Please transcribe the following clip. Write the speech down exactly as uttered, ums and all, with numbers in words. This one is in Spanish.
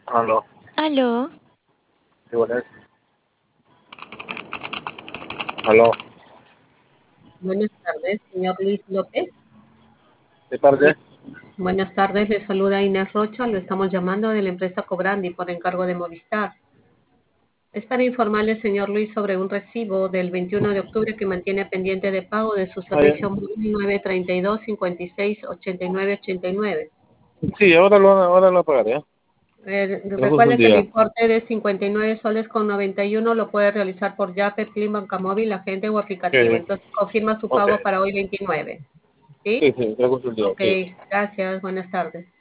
Aló, Aló, sí, buenas. Aló, Buenas tardes, señor Luis López. ¿de parte? Buenas tardes, le saluda Inés Rocha, lo estamos llamando de la empresa Cobrandi por encargo de Movistar. Es para informarle, señor Luis, sobre un recibo del veintiuno de octubre que mantiene pendiente de pago de su Ah, ya. servicio móvil nueve treinta y dos, cincuenta y seis, ochenta y nueve ochenta y nueve. Sí, ahora lo, ahora lo pagaré. ¿Eh? Eh, Tenemos un recuerde que el día. importe de cincuenta y nueve soles con noventa y uno lo puede realizar por Yape, Plin, Banca Móvil, agente o aplicativo. Sí, Entonces confirma su ok. pago para hoy veintinueve. ¿Sí? Sí, sí, tenemos un día, Ok, sí. gracias, buenas tardes.